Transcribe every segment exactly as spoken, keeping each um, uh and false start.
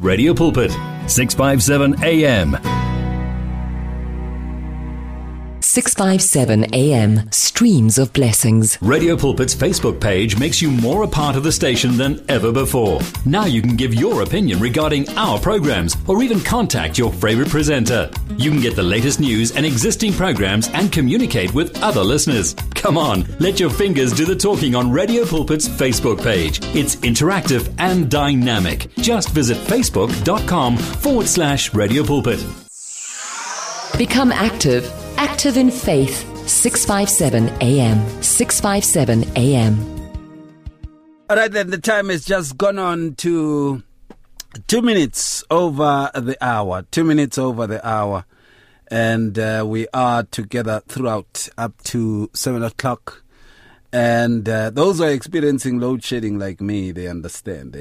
Radio Pulpit, six fifty-seven A M. six fifty-seven A M, Streams of Blessings. Radio Pulpit's Facebook page makes you more a part of the station than ever before. Now you can give your opinion regarding our programs or even contact your favorite presenter. You can get the latest news and existing programs and communicate with other listeners. Come on, let your fingers do the talking on Radio Pulpit's Facebook page. It's interactive and dynamic. Just visit facebook.com forward slash Radio Pulpit. Become active. Active in Faith, six fifty-seven A M, six fifty-seven A M. All right, then the time has just gone on to two minutes over the hour, two minutes over the hour. And uh, we are together throughout up to seven o'clock. And uh, those who are experiencing load shedding like me, they understand.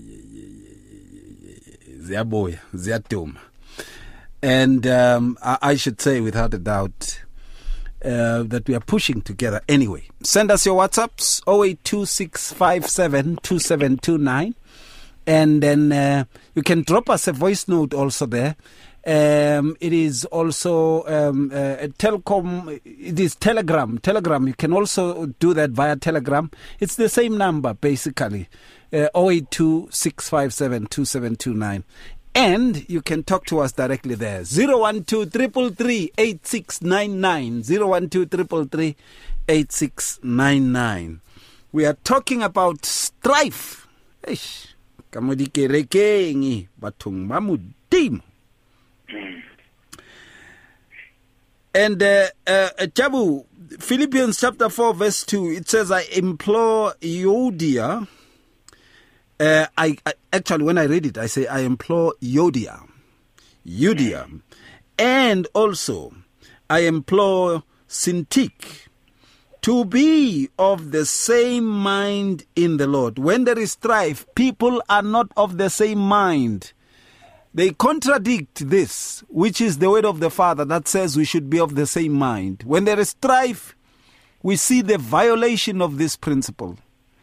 Ziyaboya, ziyaduma. And um, I, I should say, without a doubt, uh, that we are pushing together. Anyway, send us your WhatsApps, oh eight two six five seven two seven two nine. And then uh, you can drop us a voice note also there. Um, it is also um, uh, a telecom, it is Telegram. Telegram, you can also do that via Telegram. It's the same number, basically, uh, oh eight two six five seven two seven two nine. And you can talk to us directly there. zero one two three three three eight six nine nine. zero one two three three three eight six nine nine. We are talking about strife. Eish. Kamodikerekengi batung mamudim. And uh, uh, Jabu, Philippians chapter four verse two, it says, I implore Euodia. Uh, I, I actually, when I read it, I say, I implore Euodia, Euodia, and also I implore Syntyche to be of the same mind in the Lord. When there is strife, people are not of the same mind. They contradict this, which is the word of the Father that says we should be of the same mind. When there is strife, we see the violation of this principle.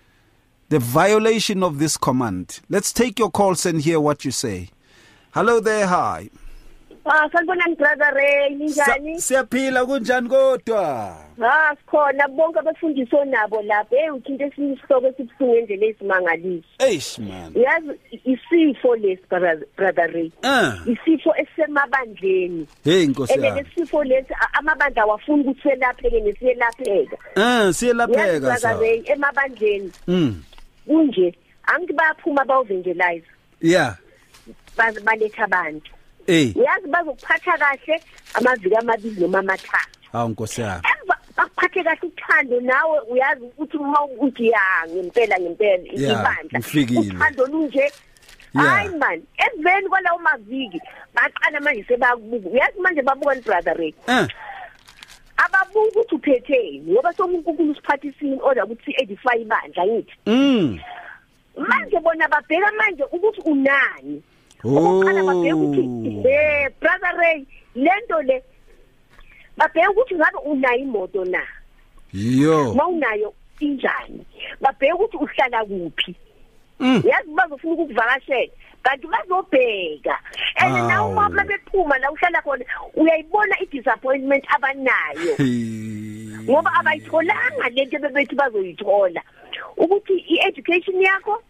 The violation of this command. Let's take your calls and hear what you say. Hello there, hi. Ah, sanibonani brother Ray, ninjani? Siyaphila kunjani kodwa? Ah, sikhona bonke abafundiswa nabo lapha. Eh, uthinta esinye isihloko esibuhlungu endlela esimangaliso. Eish man. Yazi isifo lesi brother Ray. Ah. Isifo esemabandleni. Hey Nkosi yami. Ende isifo lesi amabandla awafuni ukuthi selapheke nesiyelapheka. Ah, siyelapheka sa. Brother Ray emabandleni. Mm. Kunje angithi bayaphuma bawuvangelize. Yeah. Baletha abantu. Eh. Uyazi bazokuphatha kahle amaviki amabili noma amathathu. Hawu Nkosi yami. Emva bakuphathe kahle uthando nawe uyazi ukuthi uma uthi ya ngempela ngempela ibandla. Uthando lunje. Hayi man, eveni kwalawo maviki baqala manje sebakubuka. Uyazi manje babuka ni brother Ray. Eh. Ababuka ukuthi uphetheni ngoba somunkulunkulu usiphathisini order ukuthi edify ibandla ngithi. Mm. Manje bona babheka manje ukuthi unani. Oh. Ukhala babheka ukuthi eh brother Ray lento le babheka ukuthi ngabe unayo imoto na. Yo. Mawunayo injani. Babheka ukuthi uhlala kuphi. Mm. Yazi bazofuna ukuvakashela kanti bazobheka. And now uma bephuma la uhlala khona uyayibona idisappointment abanayo. Ngoba abayitholanga lento bebethi bazoyithola. Ukuthi i-education yakho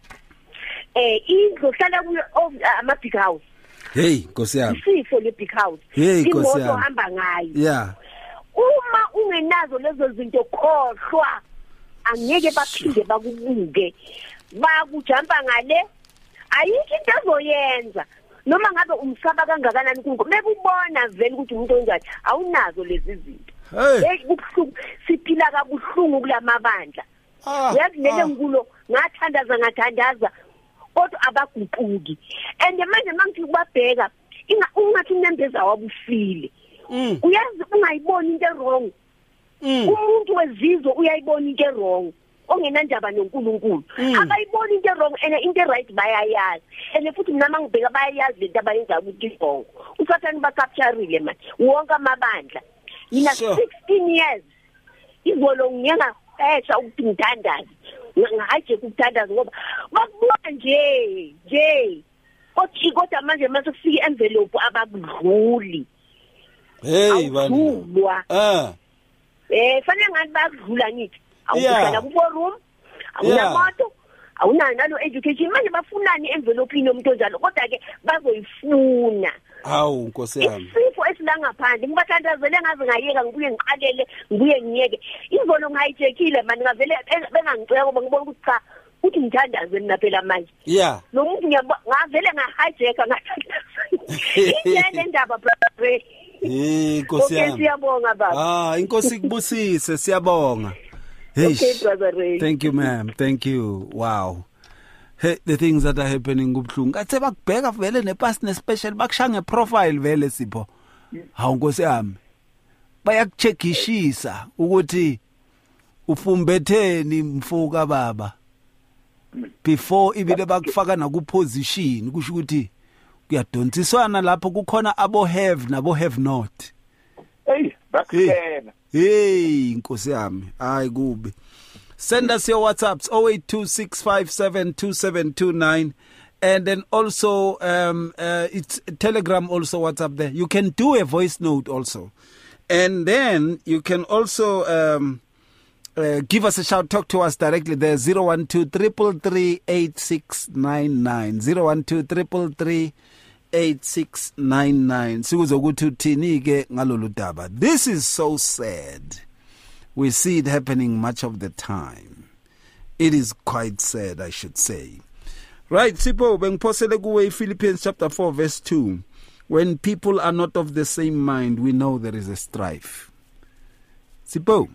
eh izohlala kuyo ama big house. Hey Nkosi yami. Isifo le big house. Hey Nkosi yami. Imoto hamba ngayo. Yeah. Uma ungenazo lezo zinto khohlwa angeke baphinde bakubuke. Bakujampa ngale ayikho into ezoyenza noma ngabe umsaba kangakanani kunko mekubona vele ukuthi umuntu onjani awunazo lezi zinto. Hey kubuhlungu siphila kabuhlungu kulamabandla. Yazi nele ngikulo ngathandaza ngathandaza kodwa abaguquki. And manje mangithi kubabheka inga ungathi unembeza wabufile. Uyazi ungayiboni into wrong. Umuntu wezizwe uyayibona into wrong. Ongenandaba noNkulunkulu abayibona into wrong and into right bayayazi and futhi mina mangibheka bayayazi lento abayenza ukuthi bonke usathani bacaptureile man wonke amabandla ina sixteen years izolo ngiyenga esha ukuthi ngithandaza ngaje ukuthandaza ngoba bakubona nje nje Kodwa kodwa manje mase kufika envelope abakudluli. Hey bana. Ah. Eh fanele ngathi bakudlula ngithi. Awuhlala ku room. Awunamoto. Awunayo nalo education manje bafunani envelope yomuntu onjalo kodwa ke bazoyifuna. Hawu Nkosi yami. Isifo esilangaphandle ngibathandazele ngaze ngayeka ngibuye ngiqalele ngibuye ngiyeke. Imvono ngayijekile manje ngavele bengangicela ngoba ngibona ukuthi cha uthi ngithandaze mina phela manje. Yeah. Lo muntu ngavele ngahijeka ngathandaza. Iyale ndaba brother. Eh Nkosi yami. Siyabonga baba. Ah inkosi kubusise siyabonga. Hey. Okay brother Ray. Thank you ma'am. Thank you. Wow. Hey, the things that are happening kubhlungu athe bakubheka vele nepast nespecial bakushanga profile vele Sipho. Hawu Nkosi yami. Bayakucheckishisa ukuthi ufumbetheni mfuka baba. Before ibile bakufaka na ku position kusho ukuthi kuyadonsiswana lapho kukhona abo have nabo have not. Hey, bakukhena. Hey, Nkosi yami. Hayi kubi. Send us your WhatsApps oh eight two six five seven two seven two nine and then also um uh, it's Telegram also WhatsApp there. You can do a voice note also. And then you can also um uh, give us a shout, talk to us directly there zero one two three three three eight six nine nine zero one two three three three eight six nine nine. Sikuzokuthi uthini ke ngalolu daba. This is so sad. We see it happening much of the time. It is quite sad, I should say. Right, Sipho, bengiphosele kuwe Philippians chapter four verse two. When people are not of the same mind, we know there is a strife. Sipho.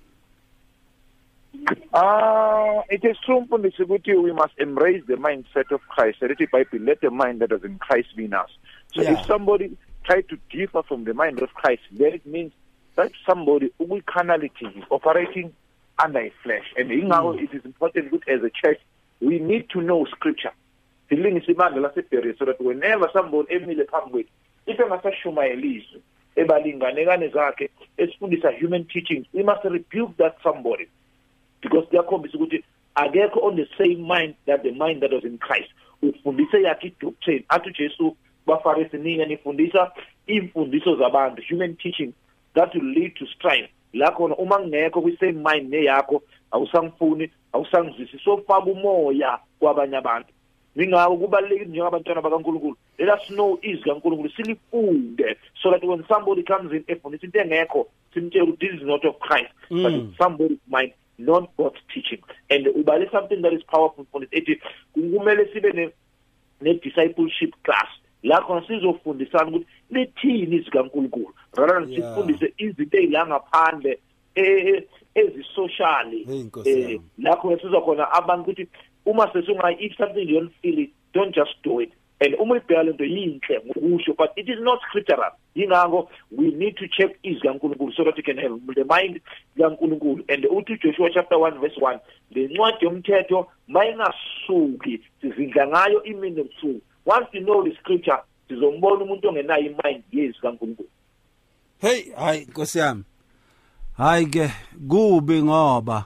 Ah, uh, it is true, we must embrace the mindset of Christ. Let the mind that is in Christ be in us. So yeah. If somebody tries to differ from the mind of Christ, then it means that somebody who carnality is operating under his flesh. And in now mm. it is important that as a church, we need to know scripture. So that whenever somebody emile phambi if engasashuma elizwe ebalinganekane zakhe esifundisa human teachings, we must rebuke that somebody. Because they are convinced ukuthi akekho on the same mind that the mind that was in Christ. Ufundise yakhe doctrine athi Jesu bafarisi ningi nifundisa imfundiso zabantu, human teaching that will lead to strife. La khona uma ngekho kwi same mind neyakho awusangifuni awusangizisi sofaka umoya kwabanye abantu. Ngingako kubalekile njengabantwana bakaNkulunkulu. Let us know izwi kaNkulunkulu silifunde so that when somebody comes in efundisa into engekho simtshela this is not of Christ mm. but it's somebody's mind, not God's teaching. And ubale something that is powerful for it. Kumele sibe ne ne discipleship class. La khona sizofundisana ukuthi lethini izwi kaNkulunkulu. Rather than sifundise izinto ezilangaphandle eh ezisocially eh la khona sizokhona abantu ukuthi uma sesunga if something you don't feel it, don't just do it. And uma ibheka lento yinhle ngokusho, but it is not scriptural. Yingakho we need to check izwi kaNkulunkulu so that we can have the mind kaNkulunkulu. And uthi Joshua chapter one verse one, le ncwadi yomthetho mayingasuki sizindla ngayo imini ebusuku. Once you know the scripture, sizombona umuntu ongenayo imind yezwi kaNkulunkulu. Hey, hayi Nkosi yami. Hayi ke kubi ngoba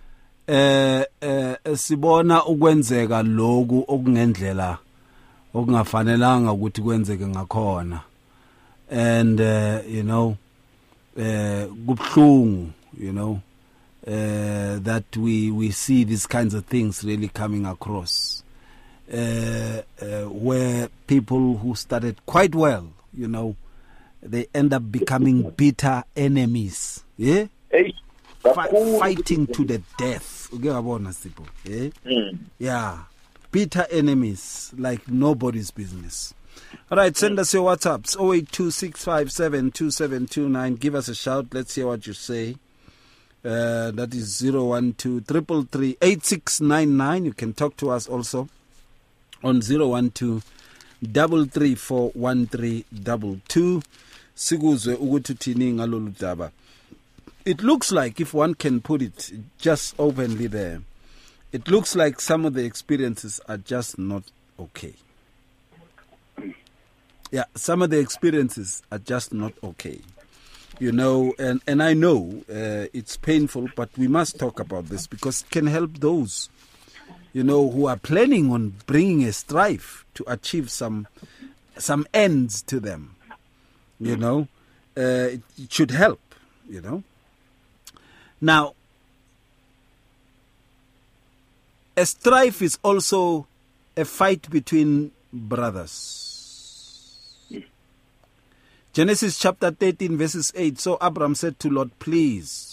eh eh sibona ukwenzeka lokhu okungendlela okungafanelanga ukuthi kwenzeke ngakhona. And uh, you know eh kubhlungu, you know uh, that we we see these kinds of things really coming across. Uh, uh, where people who started quite well, you know, they end up becoming bitter enemies. Yeah, hey, F- fighting to the death. Yeah? Mm. Yeah, bitter enemies like nobody's business. All right, send us your WhatsApps oh eight two six five seven two seven two nine. Give us a shout. Let's hear what you say. Uh, that is zero one two three three three eight six nine nine. You can talk to us also on zero one two three three four one three two two. Sikuzwe ukuthi uthini ngalolu daba. It looks like, if one can put it just openly there, it looks like some of the experiences are just not okay. Yeah, some of the experiences are just not okay. You know, and, and I know uh, it's painful, but we must talk about this because it can help those you know, who are planning on bringing a strife to achieve some some ends to them, you know, uh, it, it should help, you know. Now, a strife is also a fight between brothers. Genesis chapter thirteen, verses eight. So Abram said to Lot, please,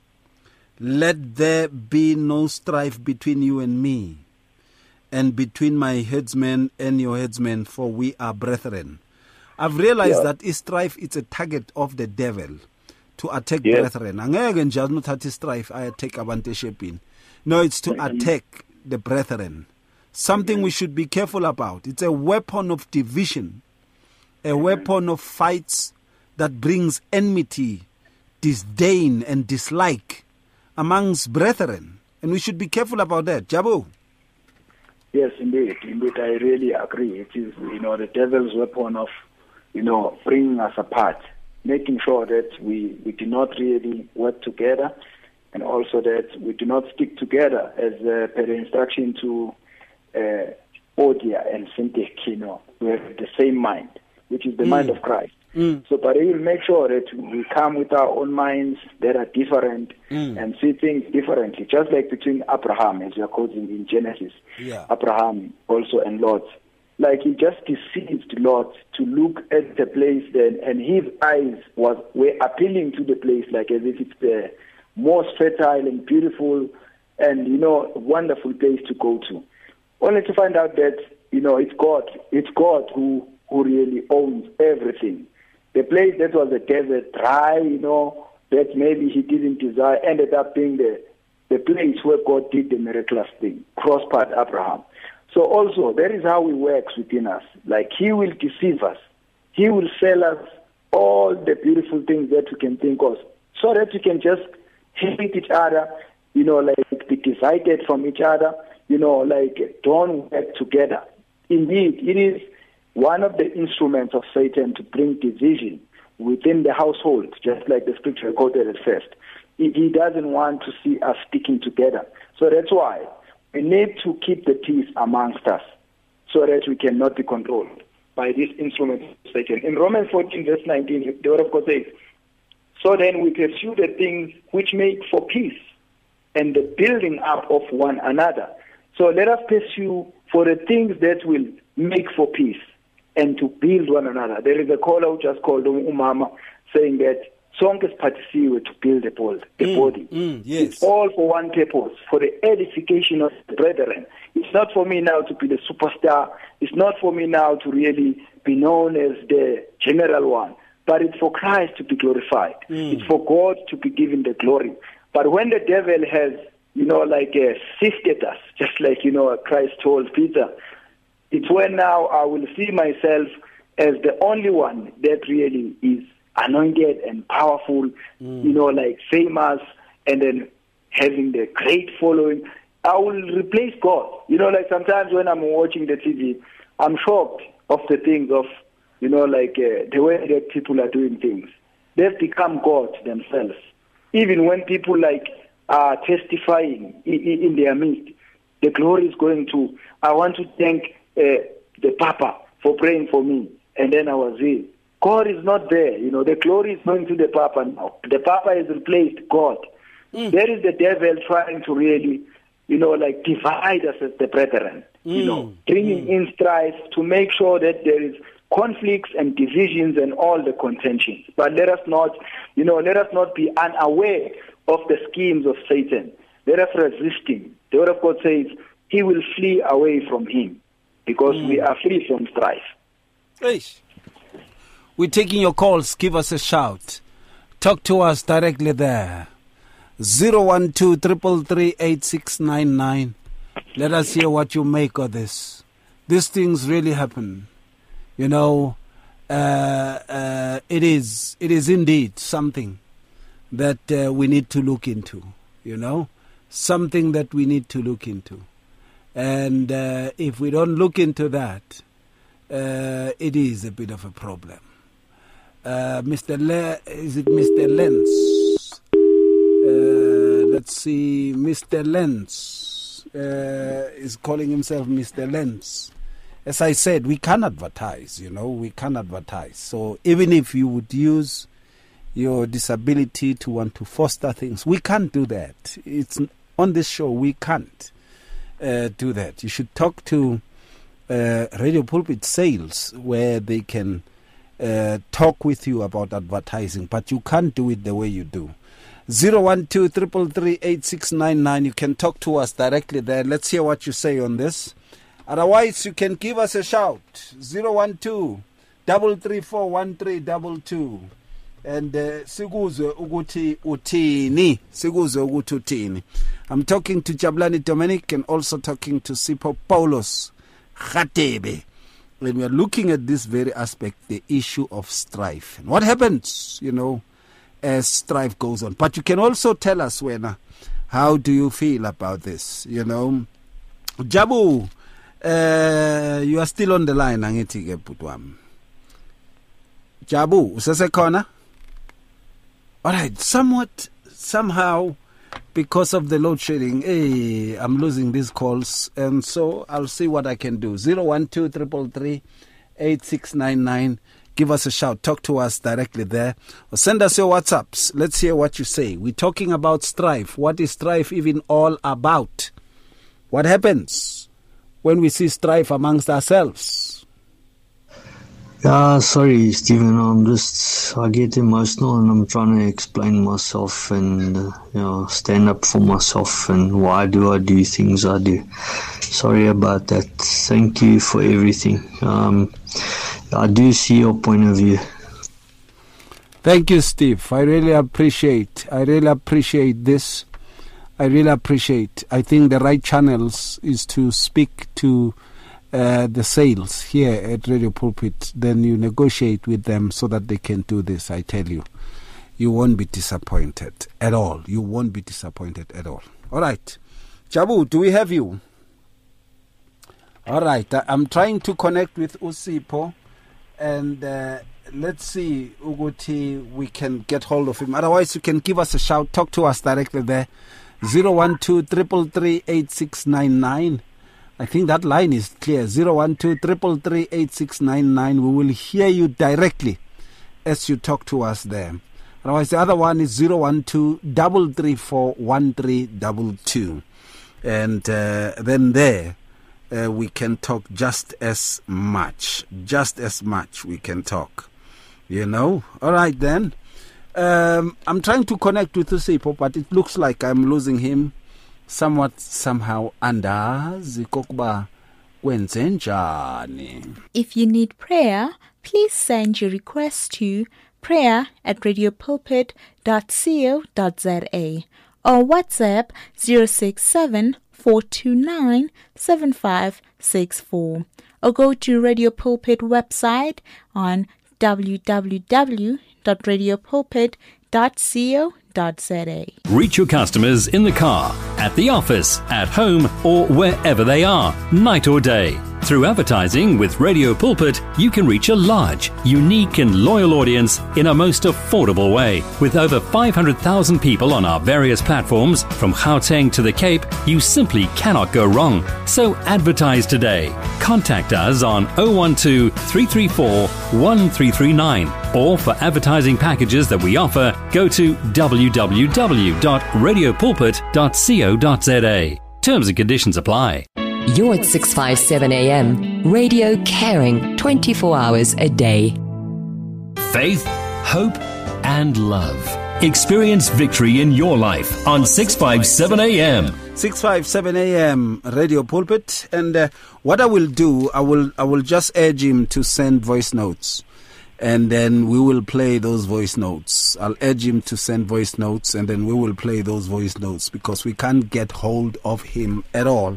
let there be no strife between you and me, and between my headsmen and your headsmen, for we are brethren. I've realized yeah. that is strife, it's a target of the devil to attack yeah. brethren. Angeke nje anothatha strife attack abantu eshepini. No, it's to attack the brethren. Something we should be careful about. It's a weapon of division, a weapon of fights that brings enmity, disdain, and dislike amongst brethren. And we should be careful about that. Jabu? Yes, indeed. Indeed, I really agree. It is, you know, the devil's weapon of, you know, bringing us apart, making sure that we, we do not really work together, and also that we do not stick together as uh, per the instruction to uh, Odia and Syntek, you know, we have the same mind, which is the mm. mind of Christ. Mm. So, but he will make sure that we come with our own minds that are different mm. and see things differently, just like between Abraham, as you are quoting in Genesis, yeah. Abraham also and Lot. Like he just deceived Lot to look at the place then, and his eyes was were appealing to the place, like as if it's the most fertile and beautiful and, you know, wonderful place to go to. Only to find out that, you know, it's God, it's God who, who really owns everything. The place that was a desert, dry, you know, that maybe he didn't desire, ended up being the, the place where God did the miraculous thing, prospered Abraham. So also, that is how he works within us. Like he will deceive us. He will sell us all the beautiful things that we can think of, so that we can just hate each other, you know, like be divided from each other, you know, like don't work together. Indeed, it is one of the instruments of Satan to bring division within the household, just like the scripture quoted at first. He doesn't want to see us sticking together. So that's why we need to keep the peace amongst us, so that we cannot be controlled by this instrument of Satan. In Romans fourteen, verse nineteen, the word of God says, so then we pursue the things which make for peace and the building up of one another. So let us pursue for the things that will make for peace and to build one another. There is a caller who just called Umama saying that sonke siphathisiwe to build the body. The mm, body. Mm, yes. It's all for one purpose, for the edification of the brethren. It's not for me now to be the superstar. It's not for me now to really be known as the general one. But it's for Christ to be glorified. Mm. It's for God to be given the glory. But when the devil has, you know, like uh, sifted us, just like, you know, Christ told Peter, it's when now I will see myself as the only one that really is anointed and powerful, mm. you know, like famous, and then having the great following. I will replace God. You know, like sometimes when I'm watching the T V, I'm shocked of the things of, you know, like uh, the way that people are doing things. They've become God themselves. Even when people like are testifying in, in their midst, the glory is going to, I want to thank uh, the Papa for praying for me. And then I was here. God is not there. You know, the glory is going to the Papa now. The Papa has replaced God. Mm. There is the devil trying to really, you know, like divide us as the brethren. Mm. You know, bringing mm. in strife to make sure that there is conflicts and divisions and all the contentions. But let us not, you know, let us not be unaware of the schemes of Satan. Let us resist him. The word of God says he will flee away from him because mm. we are free from strife. Eish. We're taking your calls. Give us a shout. Talk to us directly there. zero one two, three three three, eight six nine nine. Let us hear what you make of this. These things really happen. You know, uh, uh, it is it is indeed something that uh, we need to look into, you know, something that we need to look into. And uh, if we don't look into that, uh, it is a bit of a problem. Uh, Mister Le- is it Mister Lenz? Uh, let's see, Mister Lenz. uh, is calling himself Mister Lens. As I said, we can advertise, you know, we can advertise. So even if you would use your disability to want to foster things, we can't do that. It's on this show, we can't uh, do that. You should talk to uh, Radio Pulpit Sales, where they can uh, talk with you about advertising, but you can't do it the way you do. zero one two, three three three, eight six nine nine. You can talk to us directly there. Let's hear what you say on this. Otherwise, you can give us a shout. zero one two, three three four, one three two two. And uh, Siguzo Uguti Utini. Siguzo Uguti Utini. I'm talking to Jabulani Dominic and also talking to Sipho Paulos Khatebe. When we are looking at this very aspect, the issue of strife. And what happens, you know, as strife goes on. But you can also tell us, Wena, how do you feel about this? You know, Jabu, uh, you are still on the line, angithi ke butwam. Jabu, usesekhona? All right, somewhat, somehow, because of the load shedding, hey, I'm losing these calls, and so I'll see what I can do. zero one two, three three three, eight six nine nine. Give us a shout. Talk to us directly there. Or send us your WhatsApps. Let's hear what you say. We're talking about strife. What is strife even all about? What happens when we see strife amongst ourselves? Yeah, sorry, Stephen. I'm just, I get emotional and I'm trying to explain myself and, uh, you know, stand up for myself and why do I do things I do. Sorry about that. Thank you for everything. Um, I do see your point of view. Thank you, Steve. I really appreciate, I really appreciate this. I really appreciate. I think the right channels is to speak to uh, the sales here at Radio Pulpit. Then you negotiate with them so that they can do this. I tell you, you won't be disappointed at all. You won't be disappointed at all. All right. Jabu, do we have you? All right. I'm trying to connect with Usipho. And uh, let's see, Uguti, we can get hold of him. Otherwise, you can give us a shout. Talk to us directly there. zero one two, three three three, eight six nine nine. I think that line is clear. zero one two, three three three, eight six nine nine. We will hear you directly as you talk to us there. Otherwise, the other one is zero one two, three three four, one three two two. And uh, then there, Uh, we can talk just as much, just as much we can talk, you know. All right, then. Um, I'm trying to connect with Usipho, but it looks like I'm losing him somewhat, somehow. Andazi kokuba kwenze njani. If you need prayer, please send your request to prayer at radiopulpit dot co dot za or WhatsApp zero six seven, four two nine, seven five six four, or go to Radio Pulpit website on w w w dot radio pulpit dot co dot za. Reach your customers in the car, at the office, at home, or wherever they are, night or day. Through advertising with Radio Pulpit, you can reach a large, unique and loyal audience in a most affordable way. With over five hundred thousand people on our various platforms, from Gauteng to the Cape, you simply cannot go wrong. So advertise today. Contact us on zero one two, three three four, one three three nine, or for advertising packages that we offer, go to w w w dot radio pulpit dot co dot za. Terms and conditions apply. You're at six fifty-seven A M, radio caring twenty-four hours a day. Faith, hope, and love. Experience victory in your life on six fifty-seven A M. six fifty-seven A M Radio Pulpit. And uh, what I will do, I will I will just urge him to send voice notes. And then we will play those voice notes. I'll urge him to send voice notes, and then we will play those voice notes because we can't get hold of him at all.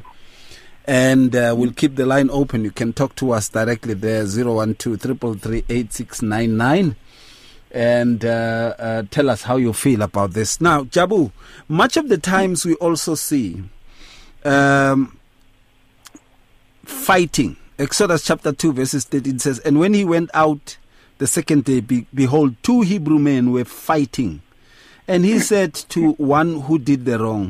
And uh, we'll keep the line open. You can talk to us directly there, zero one two, three three three, eight six nine nine. And uh, uh, tell us how you feel about this. Now, Jabu, much of the times we also see um, fighting. Exodus chapter two, verses thirteen says, and when he went out the second day, be- behold, two Hebrew men were fighting. And he said to one who did the wrong,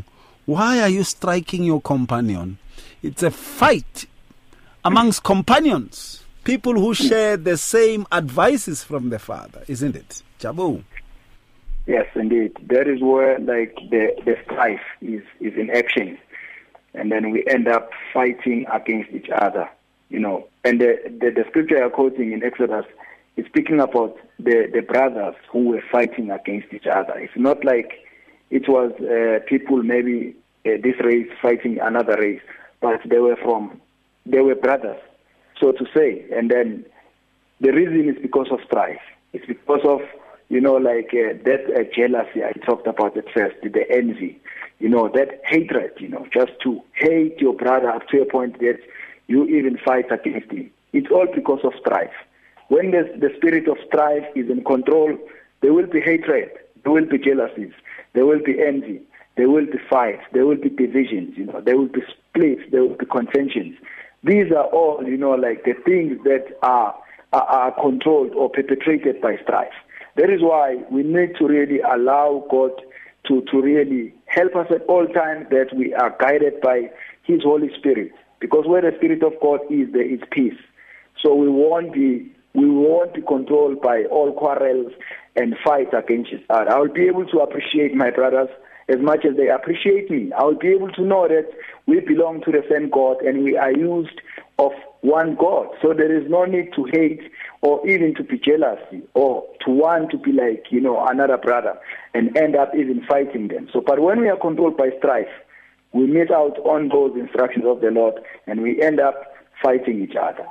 Why are you striking your companion? It's a fight amongst companions, people who share the same advices from the Father, isn't it? Jabu. Yes, indeed. That is where like the, the strife is, is in action. And then we end up fighting against each other. You know, and the, the, the scripture you're quoting in Exodus is speaking about the, the brothers who were fighting against each other. It's not like it was uh, people, maybe uh, this race fighting another race, but they were from, they were brothers, so to say. And then the reason is because of strife. It's because of, you know, like uh, that uh, jealousy I talked about at first, the envy, you know, that hatred, you know, just to hate your brother up to a point that you even fight against him. It's all because of strife. When the, the spirit of strife is in control, there will be hatred, there will be jealousies, there will be envy, there will be fights, there will be divisions, you know, there will be splits, there will be contentions. These are all, you know, like the things that are, are, are controlled or perpetrated by strife. That is why we need to really allow God to, to really help us at all times, that we are guided by His Holy Spirit. Because where the Spirit of God is, there is peace. So we won't be we won't be controlled by all quarrels and fights against each other. I will be able to appreciate my brothers as much as they appreciate me. I will be able to know that we belong to the same God and we are used of one God. So there is no need to hate or even to be jealous or to want to be like, you know, another brother and end up even fighting them. So, but when we are controlled by strife, we miss out on those instructions of the Lord and we end up fighting each other.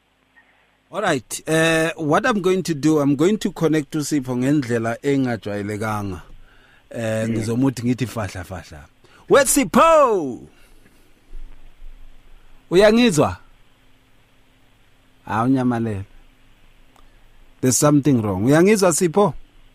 All right. Uh, what I'm going to do, I'm going to connect to Sipho ngendlela engajwayelekanga. Eh ngizomuthi ngithi fahla fahla. Where's Sipho? Uyangizwa? Awunyamalele. There's something wrong. Uyangizwa Sipho?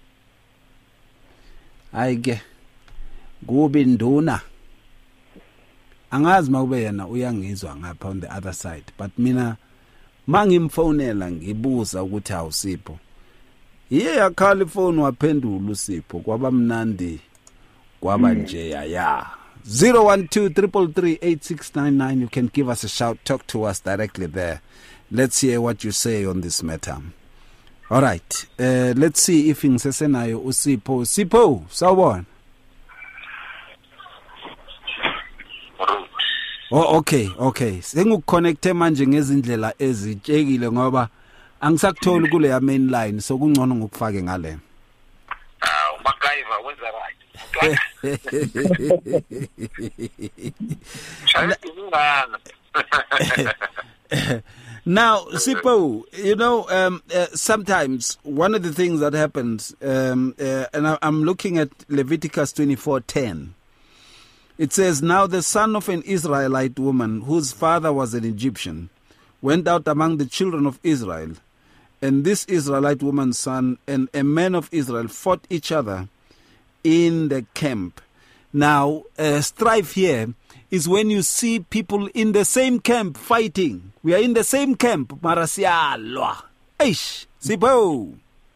Ayike. Kubi nduna. Angazi makube yena uyangizwa ngapha on the other side, but mina mangimfonela ngibuza ukuthi awusipho. Iye yakhala ifoni waphendula uSipho kwaba mnandi kwaba nje ya. zero one two three three eight six nine nine. You can give us a shout, talk to us directly there. Let's hear what you say on this matter. All right. Uh, let's see if ngisesenayo uSipho. Sipho, sawubona. Oh okay, okay. Sengikuconnecte manje ngezindlela ezitshekile ngoba angisakutholi kule ya main line, so kungcono ngokufake ngale. Ah, uMacGyver wenza right. Now, Sipho, you know, um, uh, sometimes one of the things that happens, um, uh, and I, I'm looking at Leviticus twenty-four ten. It says, now the son of an Israelite woman, whose father was an Egyptian, went out among the children of Israel, and this Israelite woman's son and a man of Israel fought each other in the camp. Now, uh, strife here is when you see people in the same camp fighting. We are in the same camp. Marasialwa. Eish, Sipho.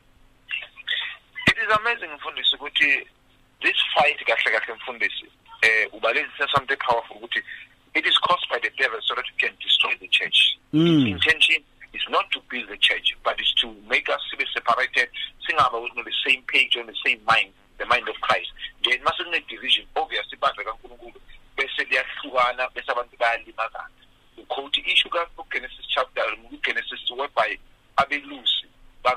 It is amazing, Mfundisi, ukuthi this fight kahle kahle Mfundisi. Uh, something powerful. It is caused by the devil so that you can destroy the church. Mm. Its intention is not to build the church, but it's to make us be separated, sing about on the same page, on the same mind, the mind of Christ. There mustn't be division. Obviously, but like the quote issue of Genesis chapter, Genesis whereby Abelusi,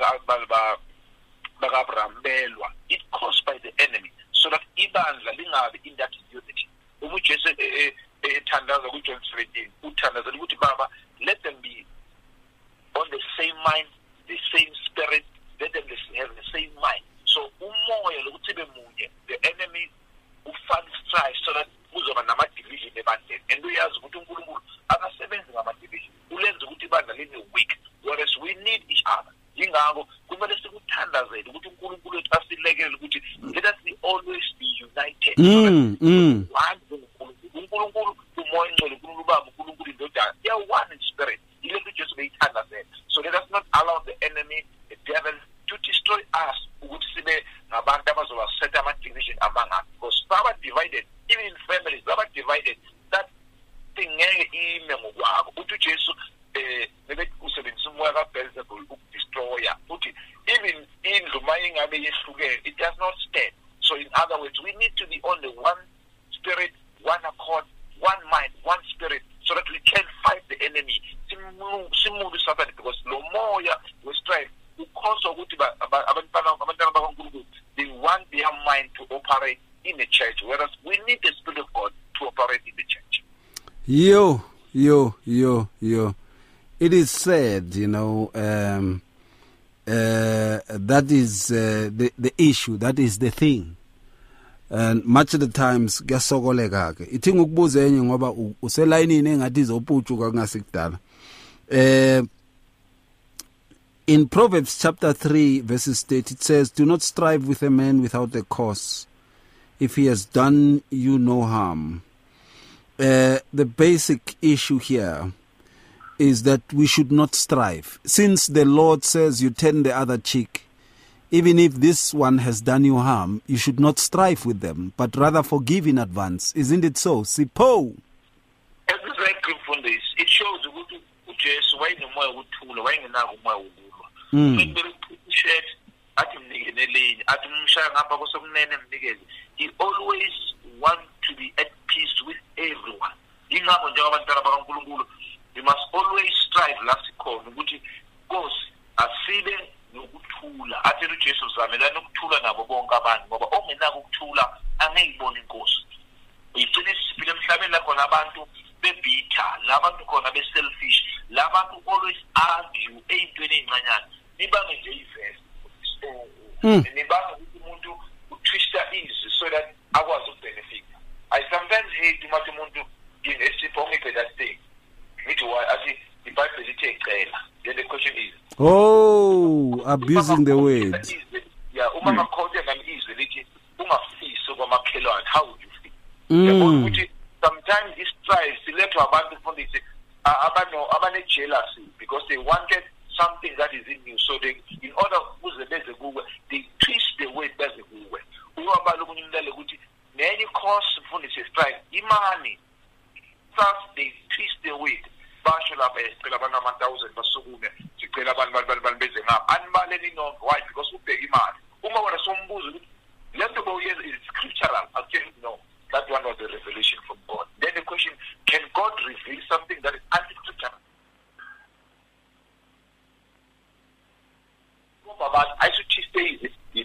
it caused by the enemy. So that ibandla lingabe in that unity. Uma uJesu ethandaza ku John seventeen, uthandaza ukuthi baba, let them be on the same mind, the same spirit, let them have the same mind. So umoya lokuthi bemunye, the enemy ufaka strife so that kuzoba nama division ebandleni. And uyazi ukuthi uNkulunkulu akasebenzi ngama division. Ulenza ukuthi ibandla libe weak, whereas we need each other. Ingakho kumele sikuthandazele ukuthi uNkulunkulu wethu asilekele ukuthi let us be always be united. Mm, mm. One uNkulunkulu umoya ngcwele uNkulunkulu baba uNkulunkulu indodana. They are one in spirit. Ilento just beyithandazele. So let us not allow the enemy, the devil, to destroy us ukuthi sibe ngabantu abazoba set ama division among us. Because power divided, even in families, it does not stand. So in other words, we need to be on the one spirit, one accord, one mind, one spirit, so that we can fight the enemy. Because no more we strive. They want their mind to operate in the church, whereas we need the Spirit of God to operate in the church. Yo, yo, yo, yo. It is said, you know, um, uh, that is uh, the, the issue, that is the thing. And much of the times, kuyasokoleka ke. Ithi ngikubuza enye ngoba uselayinini engathi izophutshuka kungasikudala. Eh In Proverbs chapter three, verses eight, it says, "Do not strive with a man without a cause, if he has done you no harm." Uh, the basic issue here is that we should not strive. Since the Lord says you turn the other cheek, even if this one has done you harm, you should not strive with them, but rather forgive in advance. Isn't it so? Sipho. Exactly from this. It shows ukuthi uJesu wayenemoya wokuthula, wayengenako umoya wokulwa. Mm. He always wants to be at peace with everyone. We must always strive, last call, ukuthi Nkosi asile nokuthula. Athi uJesu zamelana ukuthula nabo bonke abantu ngoba ongenako ukuthula angeyibona inkosi. Igcine siphile emhlabeni la khona abantu bebitha, labantu khona be selfish, labantu always argue eyintweni ezincanyana. Nibange nje ivesi. Nibange ukuthi umuntu utwista izwi so that akwazi ukubenefit. I sometimes hate too much umuntu in a simple method that thing. Which why I think the Bible is saying, then the question is, oh, abusing the word. Yeah, umama khona ngamizwe lithi ungafisi kwamakhelwane. How would you feel? Mm. Yeah, sometimes this strife silethwa abantu from this abano abane jealousy because they wanted something that is in you, so they in order ukuze beze kuwe they twist the word beze kuwe. Uyabala ukunyimdale ukuthi nenye cause mfundisi strife imani. First they twist the word. Basho lapha esicela abantu ama thousand basukume sicela abantu abantu beze ngapha anibaleni no why because ubheka imali uma wena sombuzo ukuthi lento boyenza is scriptural. I tell you no, that one was a revelation from God. Then the question, can God reveal something that is anti-scriptural? I should say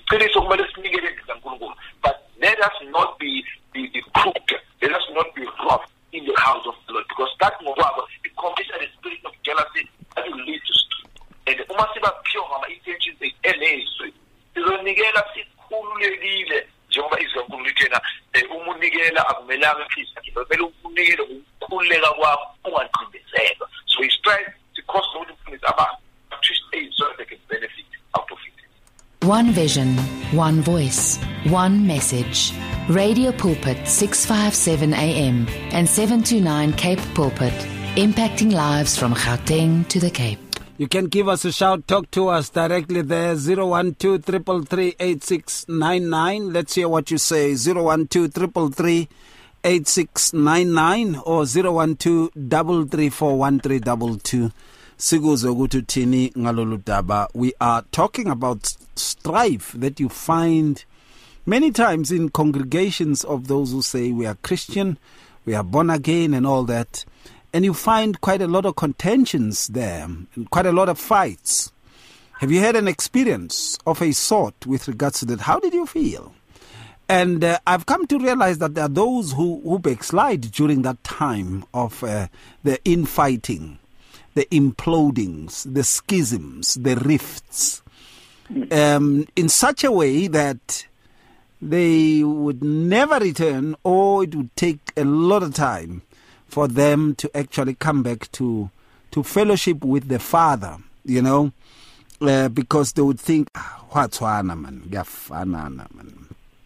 but let us not be be, be crooked, let us not be rough in the house of the Lord, because that it contains the spirit of jealousy that will lead to strife. And the umasiba pure mama intentions they elezwe. Izonikela sikhululekile njengoba izokhululekena umunikela akumelanga phisa kibele ukunikela ukukhuleka kwakho ungaqindezeka. So he strives to cause the difference about twist aid so that they can benefit out of it. One vision, one voice, one message. Radio Pulpit six fifty-seven A M and seven twenty-nine Cape Pulpit, impacting lives from Gauteng to the Cape. You can give us a shout, talk to us directly there, zero one two, three three three, eight six nine nine. Let's hear what you say, zero one two, three three three, eight six nine nine or zero one two, three three four, one three two two. Siguzo Gututini Ngaloludaba. We are talking about strife that you find many times in congregations of those who say we are Christian, we are born again and all that. And you find quite a lot of contentions there, and quite a lot of fights. Have you had an experience of a sort with regards to that? How did you feel? And uh, I've come to realize that there are those who, who backslide during that time of uh, the infighting, the implodings, the schisms, the rifts, um, in such a way that they would never return, or it would take a lot of time for them to actually come back to to fellowship with the Father, you know, uh, because they would think, what's wana man, kuyafana man,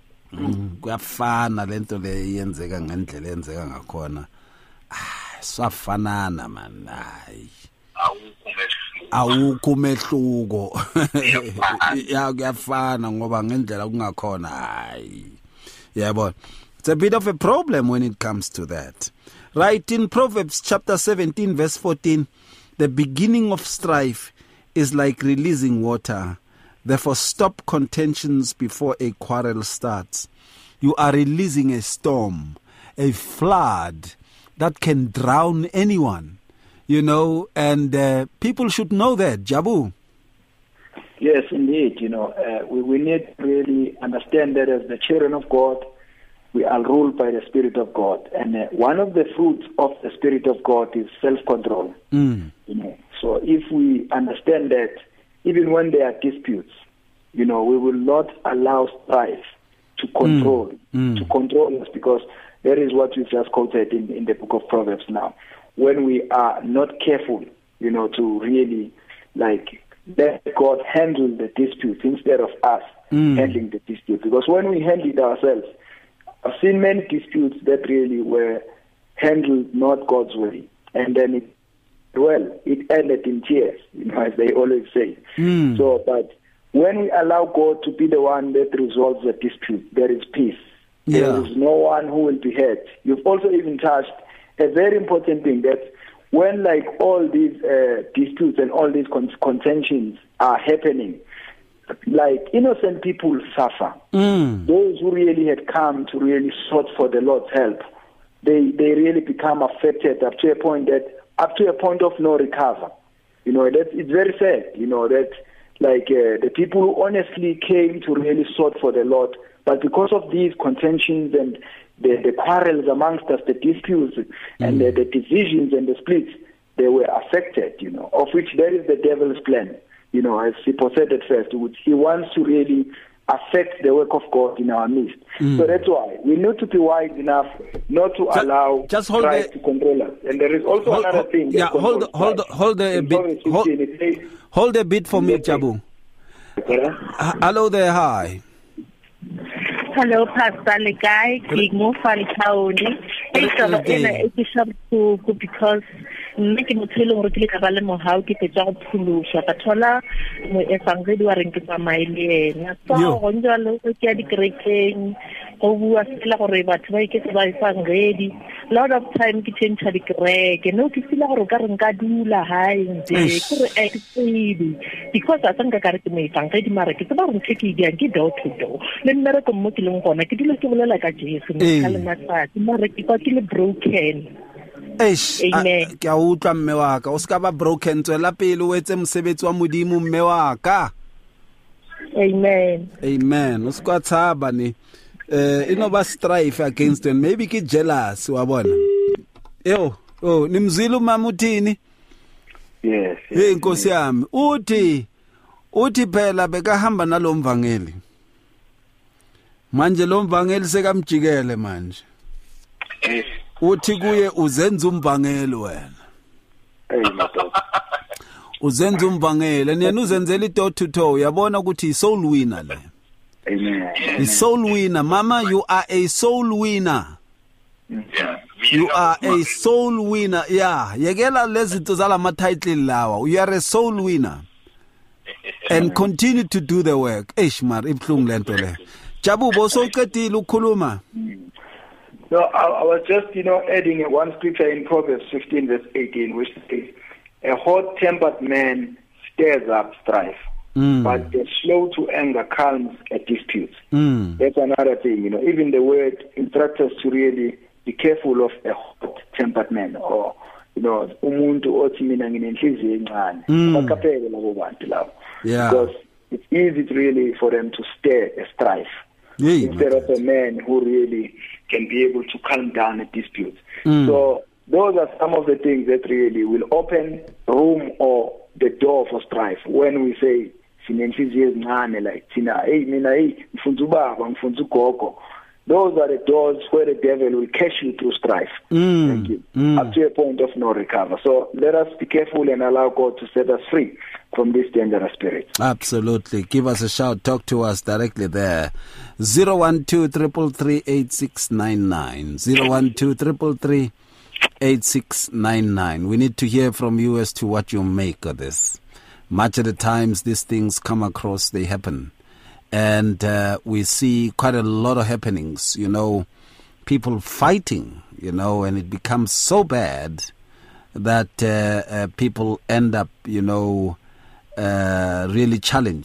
kuyafana lento le yenzeka ngendlela yenzeka ngakhona, swafanana man, hayi awukho umehluko ya kuyafana ngoba ngendlela kungakhona hayi yabo. It's a bit of a problem when it comes to that. Right, in Proverbs chapter seventeen verse fourteen, the beginning of strife is like releasing water. Therefore, stop contentions before a quarrel starts. You are releasing a storm, a flood that can drown anyone, you know, and uh, people should know that. Jabu. Yes, indeed. You know, uh, we, we need to really understand that as the children of God, we are ruled by the Spirit of God. And uh, one of the fruits of the Spirit of God is self-control. Mm. You know, so if we understand that, even when there are disputes, you know, we will not allow strife to control, mm. to control us, because that is what we just quoted in, in the book of Proverbs now. When we are not careful, you know, to really, like, let God handle the dispute instead of us mm. handling the dispute. Because when we handle it ourselves, I've seen many disputes that really were handled not God's way. And then it, well, it ended in tears, you know, as they always say. Mm. So, but when we allow God to be the one that resolves the dispute, there is peace. Yeah. There is no one who will be hurt. You've also even touched a very important thing, that when like all these uh, disputes and all these con- contentions are happening, like innocent people suffer. Mm. Those who really had come to really sought for the Lord's help, they they really become affected up to a point that up to a point of no recover. You know, that it's very sad. You know that like uh, the people who honestly came to really sought for the Lord, but because of these contentions and the, the quarrels amongst us, the disputes mm. and the, the divisions and the splits, they were affected. You know, of which that is the devil's plan. You know, as Sipho said at first, which he wants to really affect the work of God in our midst. Mm. So that's why we need to be wise enough not to just, allow just hold Christ the, to control us. And there is also hold, another hold, thing. Yeah, hold, hold, hold a bit. Hold, says, hold a bit for me, Jabu. Uh, hello there, hi. Hello, Pastor Lekai. Kigmo Falcaoni. It's because nne ke motho e leng gore ke le ka ba le mohau ke fetsa go phološa ka thola moefangedi wa reng ke tsamaye le ena so go njalo go ke ya dikerekeng go bua sela gore batho ba iketse ba efangedi lot of time ke change dikereke no ke sela gore ka re nka dula hae nje ke re exceed because a tsanga ka re ke moefangedi mara ke tsaba gore ke ke dia ke door to door le nna re ko mo ke leng gona ke dilo ke bolela ka Jesu nka le matsatsi mara ke kwa ke le broken. Eish, ke a utlwa mme wa ka o ska ba broken tswela pele o etse mosebetsi wa modimo mme wa ka. Amen. Amen. O ska tshaba ne eh ino ba strife against them, maybe ke jealous wa bona. Yo, oh nimzilo mama uthini? Yes. Hey Nkosi yami, uthi uthi phela bekahamba nalomvangeli. Manje lo mvangeli sekamjikele manje. Yes. Uthi kuye uzenza umvangeli wena. Hey madoda. Uzenza umvangeli niyena uzenzela i-door to door uyabona ukuthi i-soul winner le. Amen. I-soul winner mama, you are a soul winner. Yeah. You are a soul winner. Yeah, yekela lezinto zalama title lawa. You are a soul winner. And continue to do the work. Eish mar ibhlungu lento le. Jabu bosoqedile ukukhuluma. No, I, I was just, you know, adding one scripture in Proverbs fifteen, verse eighteen, which says, a hot-tempered man stirs up strife, mm. but the slow to anger calms a dispute. Mm. That's another thing, you know. Even the word instructs us to really be careful of a hot-tempered man, or, you know, umuntu othi mina nginenhliziyo encane. Baqaphele labo bantu labo. Yeah. Because it's easy to really for them to stir a strife. Yeah, instead of a man who really can be able to calm down a dispute. Mm. So those are some of the things that really will open room or the door for strife. When we say sinenhliziyo ezincane, like thina hey mina hey ngifuna ubaba ngifuna ugogo, those are the doors where the devil will catch you through strife. Mm. Thank you. Mm. Up to a point of no recover. So let us be careful and allow God to set us free from this dangerous spirit. Absolutely. Give us a shout. Talk to us directly there. zero one two, three three three, eight six nine nine. zero one two, three three three, eight six nine nine. We need to hear from you as to what you make of this. Much of the times these things come across, they happen. And uh, we see quite a lot of happenings, you know, people fighting, you know, and it becomes so bad that uh, uh, people end up, you know, uh, really challenged,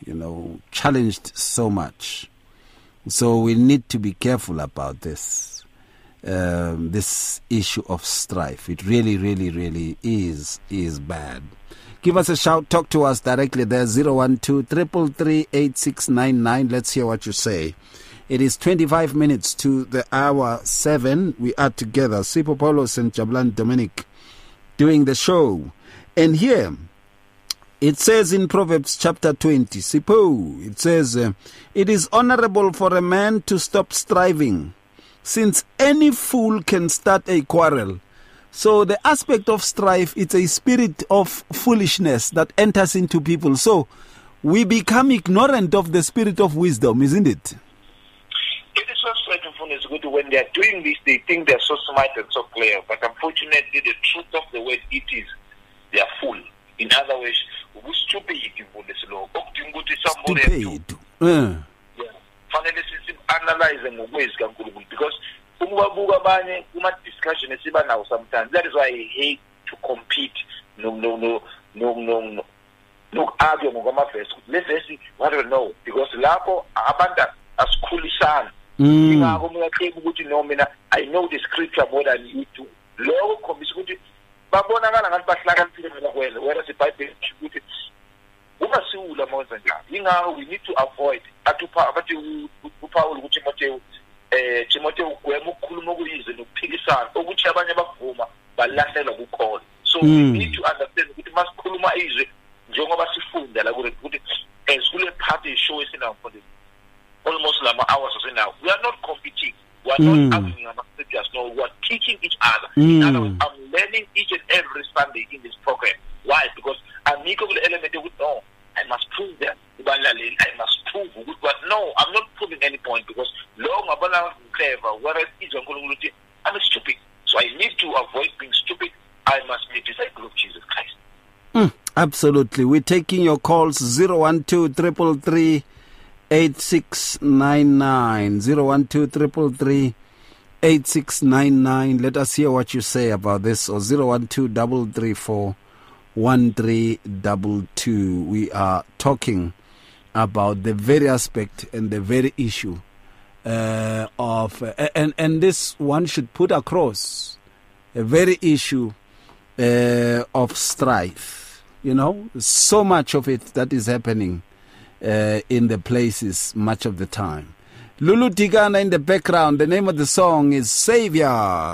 you know, challenged so much. So we need to be careful about this, um, this issue of strife. It really, really, really is, is bad. Give us a shout. Talk to us directly there, zero one two, three three three, eight six nine nine. Let's hear what you say. It is twenty-five minutes to the hour seven. We are together, Sipho Paulos and Jabulani Dominic, doing the show. And here, it says in Proverbs chapter twenty, Sipho, it says, uh, it is honorable for a man to stop striving, since any fool can start a quarrel. So the aspect of strife, it's a spirit of foolishness that enters into people. So we become ignorant of the spirit of wisdom, isn't it? It is so frustrating when they are doing this, they think they are so smart and so clever. But unfortunately, the truth of the word it is, they are fool. In other words, we stupid somebody stupid. Uh. Yeah. Finally, analyze them because uma discussion now sometimes. That is why I hate to compete. No, no, no, no, no, no. No argue ngoma first. Let's see what we know because lapho abanda askhulisana. Ingakho mina claim ukuthi no mina I know the scripture more than you do. Lokho khombisa ukuthi babonakala ngathi bahlakaniphile mina kwena whereas iBhayibheli ukuthi uma siwula mawonza njalo. Ingakho we need to avoid atupha abathi uPaul ukuthi Timotheo eh Timotheo gwema ukukhuluma okuyize nokuphikisana ukuthi abanye abavuma balahlela kukhona. So mm. we need to understand ukuthi masikhuluma izwe njengoba sifunda la ukuthi esikule party show esina for this almost lama hours or so now. We are not competing. We are mm. not arguing about scriptures. No, we are teaching each other. Mm. In other words, I'm learning each and every Sunday in this program. Why? Because I'm equal element with no. I must prove that. I must prove. But no, I'm not proving any point because long about clever. Whereas I'm stupid. So I need to avoid being stupid. I must be a disciple of Jesus Christ. Mm, absolutely. We're taking your calls zero one two, three three three, eight six nine nine. zero one two, three three three, eight six nine nine. Let us hear what you say about this. Or zero one two, three three four, one three two two. We are talking about the very aspect and the very issue uh, of, uh, and, and this one should put across a very issue uh, of strife. You know, so much of it that is happening uh, in the places much of the time. Lulu Tigana in the background. The name of the song is Savior.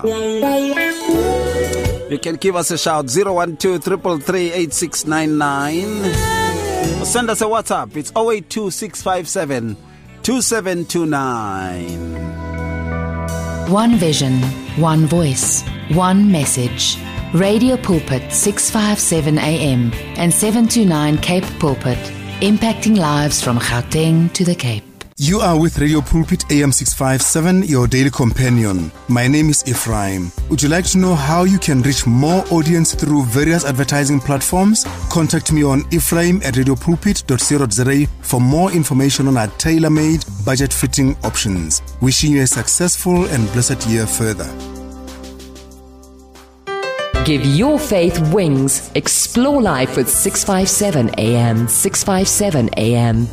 You can give us a shout zero one two, three three three, eight six nine nine. Or send us a WhatsApp. It's zero eight two, six five seven, two seven two nine. One vision, one voice, one message. Radio Pulpit six fifty-seven A M and seven twenty-nine Cape Pulpit, impacting lives from Gauteng to the Cape. You are with Radio Pulpit A M six fifty-seven, your daily companion. My name is Ephraim. Would you like to know how you can reach more audience through various advertising platforms? Contact me on ephraim at radiopulpit dot co dot za for more information on our tailor-made, budget-fitting options. Wishing you a successful and blessed year further. Give your faith wings. Explore life with six fifty-seven A M. six fifty-seven A M.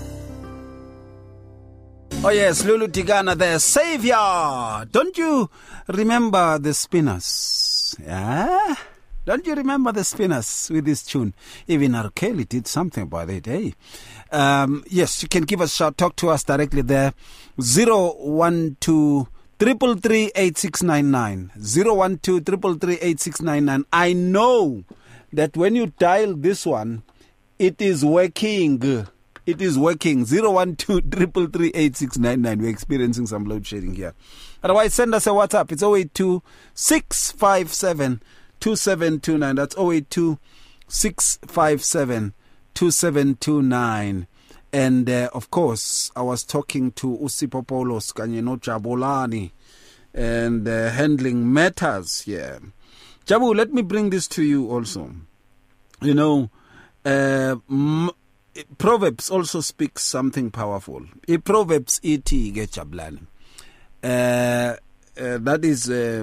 Oh yes, Lulu Tigana there, Savior. Don't you remember the Spinners? Yeah? Don't you remember the Spinners with this tune? Even R. Kelly did something about it, eh? Um, yes, you can give us a shout. Talk to us directly there. zero one two, three three three, eight six nine nine. zero one two, three three three, eight six nine nine. I know that when you dial this one, it is working. It is working. zero one two, three three three, eight six nine nine. We're experiencing some load shedding here. Otherwise, send us a WhatsApp. It's zero eight two, six five seven, two seven two nine. That's zero eight two, six five seven, two seven two nine. And, uh, of course, I was talking to Sipho Paulos kanye no Jabulani and uh, handling matters here. Jabu, let me bring this to you also. You know, uh, m- Proverbs also speaks something powerful. In Proverbs iti ge Jabulani. Uh, uh, that is uh,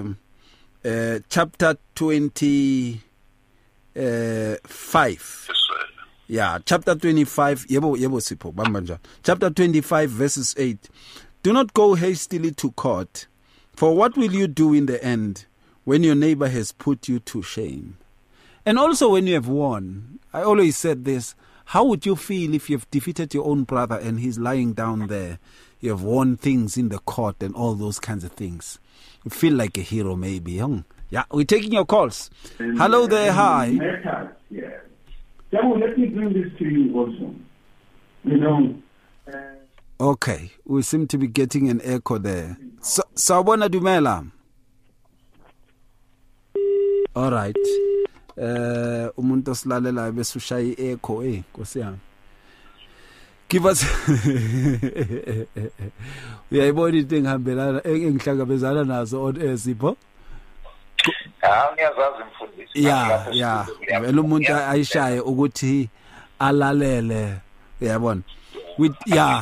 uh, chapter twenty-five. Yeah, chapter twenty-five, yebo yebo sipho bamba njalo. Chapter twenty-five verses eight. Do not go hastily to court, for what will you do in the end when your neighbor has put you to shame? And also when you have won, I always said this, how would you feel if you've defeated your own brother and he's lying down there? You have won things in the court and all those kinds of things. You feel like a hero maybe. Huh? Yeah, we're taking your calls. And, Hello there, hi. Matters, yeah. So let me bring this to you also. You know. Uh, okay, we seem to be getting an echo there. So, Sawubona Dumela. All right. Uh, umuntu osilalela bese ushaya echo eh Nkosi yami. Give us uyayibona into engihambelana engihlangabezana nazo on air Sipho. Ah ngiyazazi mfundisi. Yeah, yeah. Vele umuntu ayishaye ukuthi alalele uyabona. With yeah,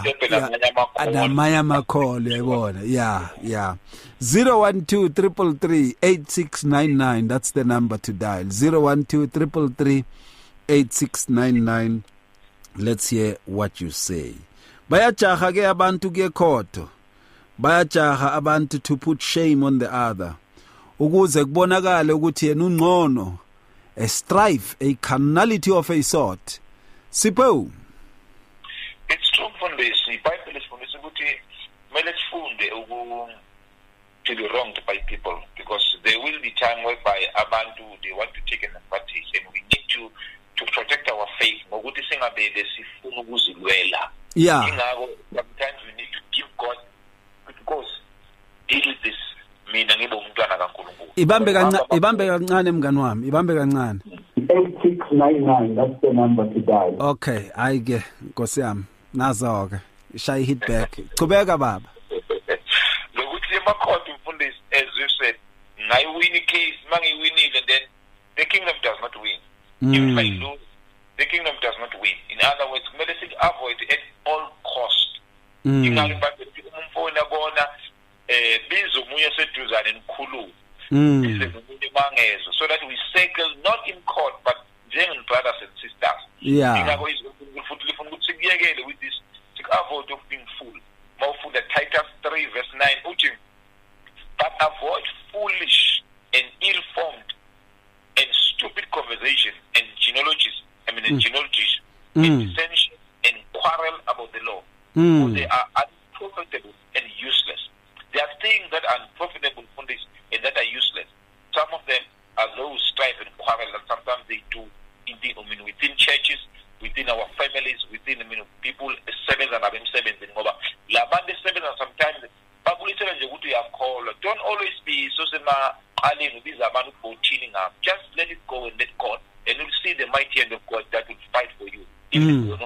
adamaya makholo uyayibona. Yeah, yeah. zero one two three three eight six nine nine, that's the number to dial. zero one two three three eight six nine nine. Let's hear what you say. Bayajaha ke abantu ke court. Bayajaha abantu to put shame on the other. Ukuze kubonakale ukuthi yena ungcono. A strife, a carnality of a sort. Sipho. It's true mfundisi. Bible isifundisa ukuthi kumele sifunde uku to be wronged by people, because there will be time whereby abantu they want to take an advantage, and we need to to protect our faith. Ngokuthi singabele sifuna ukuzilwela. Yeah. Sometimes we need to give God, because deal with this. Mina ngibe umntwana kaNkulunkulu. Ibambe kancane, ibambe kancane mngani wami, ibambe kancane. eight six nine nine, that's the number to dial. Okay, ayike Nkosi yami. Nazo ke. Shay hit back. Chubeka baba. Lokuthi emakhoti mfundisi, as you said, ngayi win case, mangi winile, then the kingdom does not win. Mm. If I lose, the kingdom does not win. In other words, kumele sithi avoid at all cost. Mm. Ingali bathi umfowena bona eh bizo munye seduzane nikhulu. Mm. Bize umuntu mangezo, so that we settle not in court but genuine brothers and sisters. Yeah. Ingakho izifundo futhi lifuna ukuthi sikuyekele with this, to avoid of being fool. Mawufunda Titus three verse nine uthi, but avoid foolish and ill-formed and stupid conversation and genealogies, I mean mm. genealogies, mm. and dissension and quarrel about the law. Mm. For they are unprofitable and useless. There are things that are unprofitable for this and that are useless. Some of them are those strife and quarrel that sometimes they do in the, I mean, within churches, within our families, within I mean, people, sevens and having sevens and over. Labande sevens and sometimes don't always be so sema calling these abantu for cheating up. Just let it go and let God, and you'll see the mighty hand of God that will fight for you. Mm.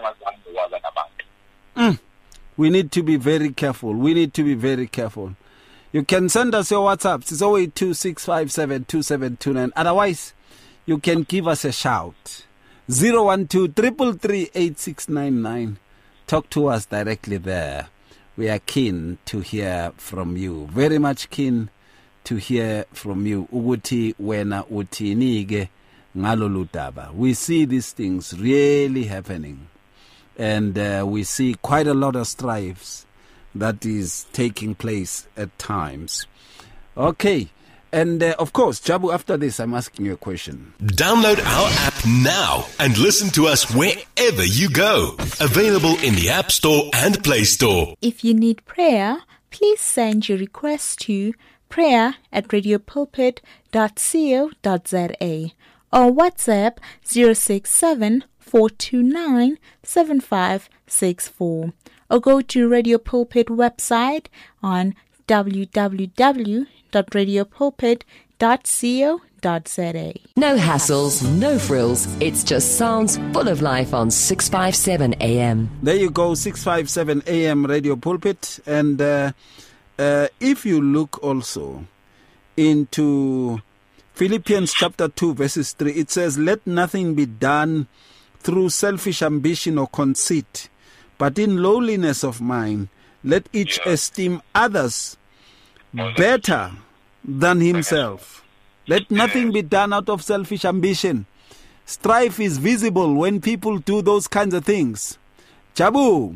Mm. We need to be very careful. We need to be very careful. You can send us your WhatsApps. It's zero eight two six five seven two seven two nine. Otherwise, you can give us a shout. zero one two three three eight six nine nine. Talk to us directly there. We are keen to hear from you. Very much keen to hear from you. Uguti wena utinige ngalolutaba. We see these things really happening. And uh, we see quite a lot of strifes that is taking place at times. Okay. And uh, of course, Jabu, after this, I'm asking you a question. Download our app now and listen to us wherever you go. Available in the App Store and Play Store. If you need prayer, please send your request to prayer at radiopulpit dot co dot za or WhatsApp zero six seven four two nine seven five six four, or go to Radio Pulpit website on w w w dot radiopulpit dot co dot za. No hassles, no frills. It's just sounds full of life on six fifty-seven A M. There you go, six fifty-seven A M Radio Pulpit. And uh, uh, if you look also into Philippians chapter two, verses three, it says, let nothing be done through selfish ambition or conceit, but in lowliness of mind, let each yeah. esteem others better than himself. Let nothing be done out of selfish ambition. strife is visible when people do those kinds of things. Jabu.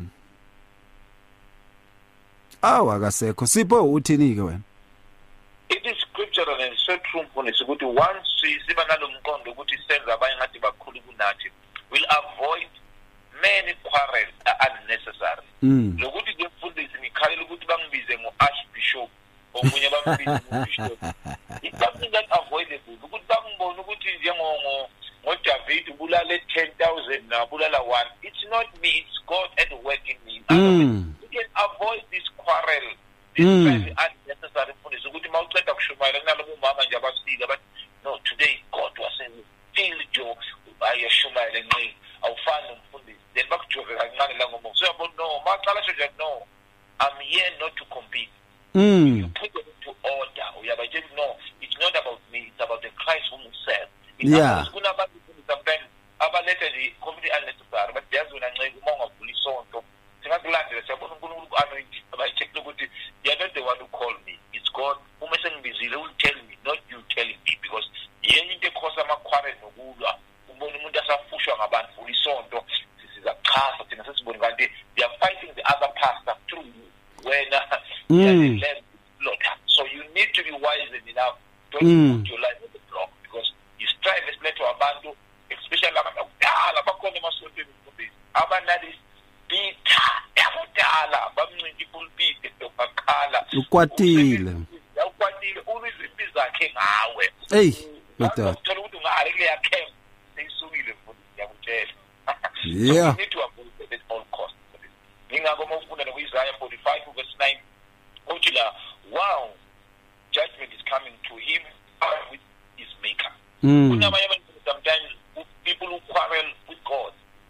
Aw akasekho Sipho uthini ke wena? It is scriptural and so true mfundisi ukuthi once siba nalomqondo ukuthi senza abanye ngathi bakhulu kunathi, will avoid many quarrels are unnecessary. Lokuthi ke mfundisi ngikhalela ukuthi bangibize ngo-archbishop omunye bambize ngo-bishop. It's something that avoidable. Ukuthi bangibona ukuthi njengo ngoDavid ubulale ten thousand na bulala one. It's not me, it's God at work in me. We can avoid this quarrel. This mm. very unnecessary mfundisi ukuthi mawuceda kushumayela kunalabo mama nje abasika but no, today God was saying feel your ayashumayela nqi awufani nomfundisi then bakujove kancane la ngomo so yabo no maqala nje no, I'm here not to compete. Mm. You put it into order. Uyaba nje no, it's not about me, it's about the Christ whom we serve. It's yeah. About sometimes abalethe the completely unnecessary but there's when I know umonga vula isonto singakulandela siyabona uNkulunkulu anoint abayicheck ukuthi you're not the one who called me, it's God. Uma sengibizile will tell me, not you telling me, because yenye into ekhosa amakhware nokulwa ubona umuntu asafushwa ngabantu vula isonto sisiza chaza thina sesibona kanti they are fighting the other pastor through when mm. Lord. So you need to be wise enough to mm. put your life on the block because you strive especially to abantu especially abantu abadala bakhona emasontweni mfundisi abanali bitha abadala bamncinti pulpit ekukhala ukwatile ukwatile uziziphi zakhe ngawe hey mata uthola ukuthi ngale le yakhe seyisukile mfundisi yakutshela yeah you need to avoid it at all costs. Ngingako mawufunda noIsaiah forty-five verse nine uthi la wow judgment is coming to him with his maker. Mm. Sometimes people who quarrel with God.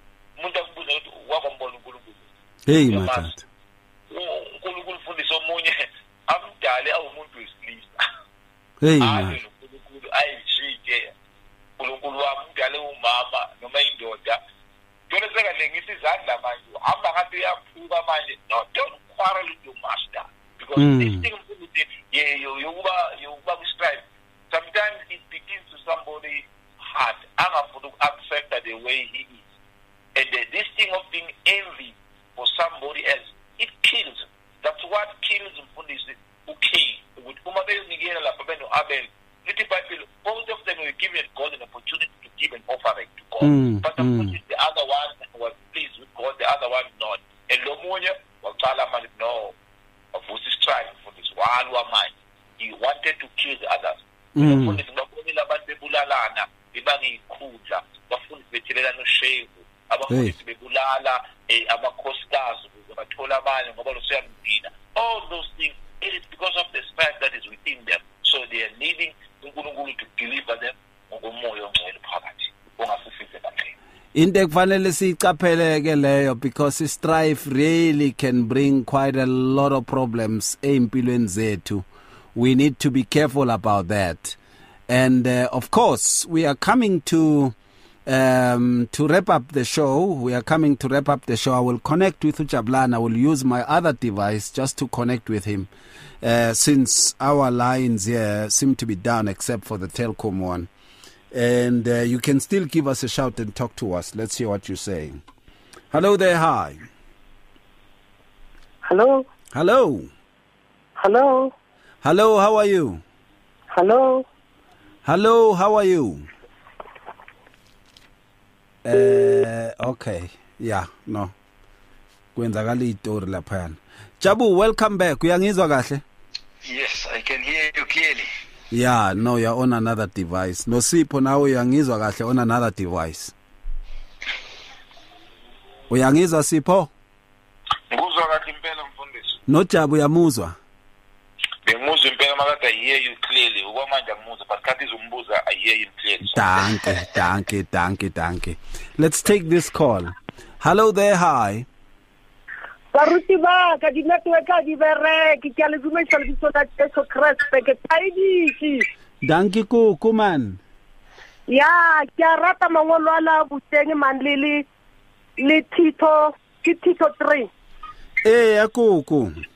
Hey, my God. Hey, man. No, don't quarrel with your master. Because Mm. this thing, yeah, you you you strive. Sometimes it begins to somebody heart. I'm going to accept that the way he is, and the, this thing of being envy for somebody else, it kills. That's what kills mfundisi. Okay, with Umabel Nigel Lapabeno Abel, little Bible, both of them were given God an opportunity to give an offering to God. Mm. But Mm. the other one was pleased with God, the other one not. And Lomonia was no. Of who's striving for this one woman. He wanted to kill the others. Mm. All those things, it is because of the strife that is within them. So they are needing uNkulunkulu to deliver them ngomoya ongcwele phakathi. Ongasifihle kahle. Into ekufanele siyicaphele ke leyo because strife really can bring quite a lot of problems empilweni zethu. We need to be careful about that. And uh, of course, we are coming to um, to wrap up the show. We are coming to wrap up the show. I will connect with Ujablana. I will use my other device just to connect with him uh, since our lines here seem to be down except for the Telkom one. And uh, you can still give us a shout and talk to us. Let's hear what you're saying. Hello there, hi. Hello. Hello. Hello. Hello, how are you? Hello. Hello, how are you? Uh, okay. Yeah, no. Kwenzakala itori laphana. Jabu, welcome back. Uyangizwa kahle? Yes, I can hear you clearly. Yeah, no, you're on another device. No Sipho now uyangizwa kahle on another device. Uyangizwa Sipho? Ngizwa kahle impela mfundisi. No Jabu uyamuzwa? Bengizwa impela makade I hear you clearly. Ukwamanje angimuzwa but kathi izumbuza I hear you clearly. Danke, danke, danke, danke. Let's take this call. Hello there, hi. Baruti ba ka di network a di bere ke ke le dumela le tsona tso crash ke taidi. Danke ko kuman. Ya, ke rata mangolo ala buteng man le le Tito, ke Tito three. Eh ya kuku.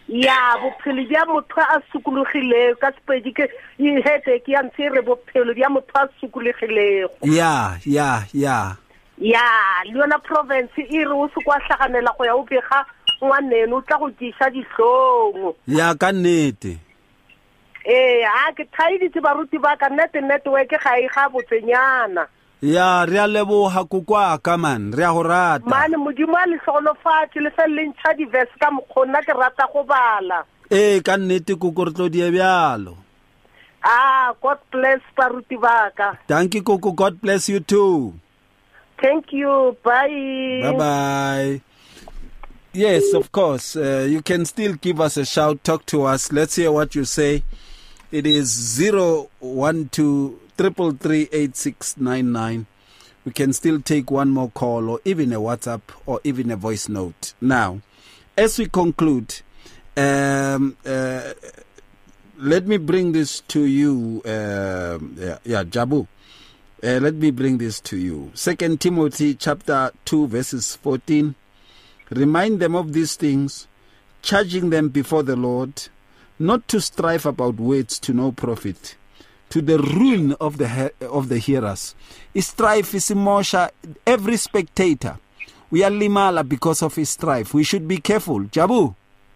ya bophelo bja motho a sukulugilego ka sepedi ke e hete ke ya ntsere bophelo bja motho a sukulugilego ya ya ya ya le yona province e re o se kwa hlaganela go ya o bega ngwanene o tla go tšisa dihlong ya ka nnete eh a ke thaiditse baruti ba ka net network ga e ga botsenyana ya re a leboga kokwa ka man re a go rata mane modimo a le hlolofatse le felle ntsha di verse ka mokgona ke rata go bala eh ka nnete koko re tlo die bjalo ah God bless baruti ba ka thank you koko God bless you too thank you bye bye bye yes of course uh, you can still give us a shout talk to us let's hear what you say it is zero one two triple three eight six nine nine. We can still take one more call or even a WhatsApp or even a voice note. Now, as we conclude, um, uh, let me bring this to you. Uh, yeah, yeah, Jabu. Uh, let me bring this to you. Second Timothy chapter two, verses fourteen. Remind them of these things, charging them before the Lord, not to strive about words to no profit, to the ruin of the he- of the hearers. Strife is imosha every spectator. We are limala because of his strife. We should be careful. Jabu.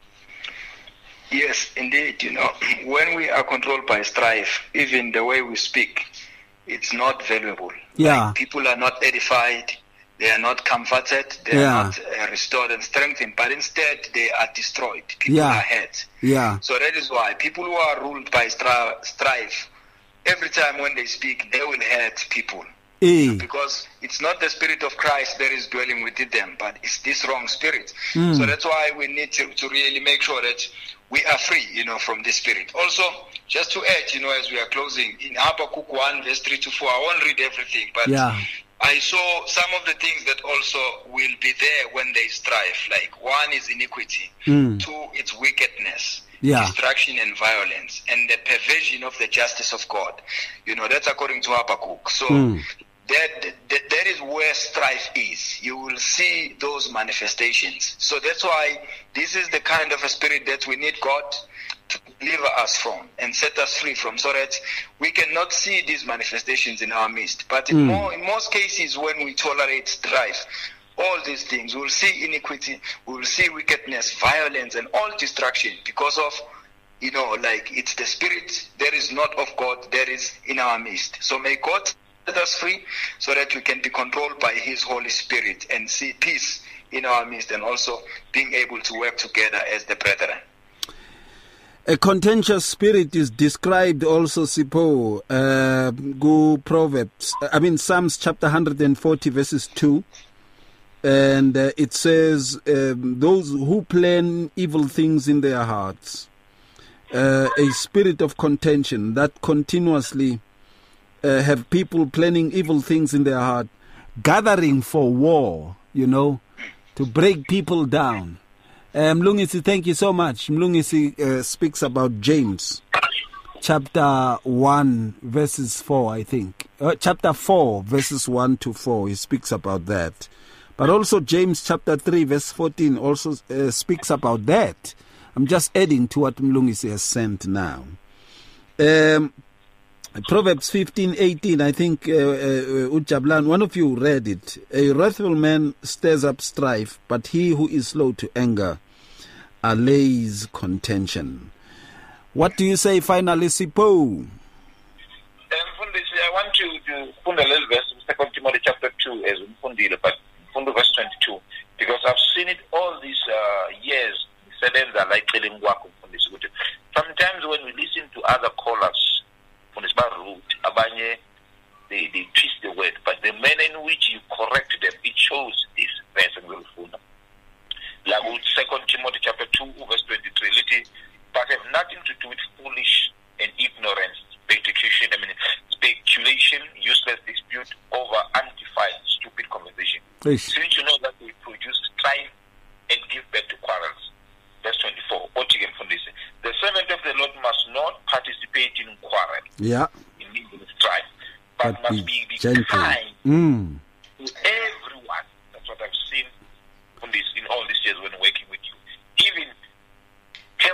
Yes, indeed. You know, when we are controlled by strife, even the way we speak, it's not valuable. Yeah. Like, people are not edified. They are not comforted. They Yeah. are not uh, restored and strengthened. But instead, they are destroyed. People Yeah. are hurt. Yeah. So that is why people who are ruled by stri- strife, every time when they speak, they will hurt people. Eh. Because it's not the Spirit of Christ that is dwelling within them, but it's this wrong spirit. Mm. So that's why we need to, to really make sure that we are free, you know, from this spirit. Also, just to add, you know, as we are closing, in Habakkuk one, verse three to four, I won't read everything, but Yeah. I saw some of the things that also will be there when they strive. Like, one is iniquity, Mm. two, it's wickedness, Yeah. destruction and violence, and the perversion of the justice of God. You know, that's according to Habakkuk. So Mm. that, that that is where strife is. You will see those manifestations. So that's why this is the kind of a spirit that we need God to deliver us from and set us free from, so that we cannot see these manifestations in our midst. But in Mm. more in most cases, when we tolerate strife, all these things, we'll see iniquity, we'll see wickedness, violence, and all destruction because of, you know, like, it's the spirit that is not of God that is in our midst. So may God set us free so that we can be controlled by His Holy Spirit and see peace in our midst, and also being able to work together as the brethren. A contentious spirit is described also, Sipo, uh, go Proverbs, I mean Psalms chapter one hundred forty verses two. And uh, it says, um, those who plan evil things in their hearts, uh, a spirit of contention that continuously uh, have people planning evil things in their heart, gathering for war, you know, to break people down. Uh, Mlungisi, thank you so much. Mlungisi uh, speaks about James, chapter one, verses four, I think. Uh, chapter four, verses one to four, he speaks about that. But also James chapter three, verse fourteen also uh, speaks about that. I'm just adding to what Mlungisi has sent now. Um, Proverbs fifteen eighteen, I think, uh, uh, Ujablan, one of you read it. A wrathful man stirs up strife, but he who is slow to anger allays contention. What do you say finally, Sipo? Um, I want to, to put a little verse in Second Timothy chapter two as Mfundile, but Mfundu verse twenty-two, because I've seen it all these uh, years. Sometimes when we listen to other callers, they, they twist the word, but the manner in which you correct them, it shows this verse. Like Second Timothy chapter two, verse twenty-three, but have nothing to do with foolish and ignorance, speculation, I mean, speculation, useless dispute over undefined, stupid conversation. Yes. Since you know that they produce strife and give birth to quarrels. Verse twenty-four. The servant of the Lord must not participate in quarrel, Yeah. in strife, but, But must be be, be gentle. kind Mm. to everyone. That's what I've seen on this, in all these years when working with you. Even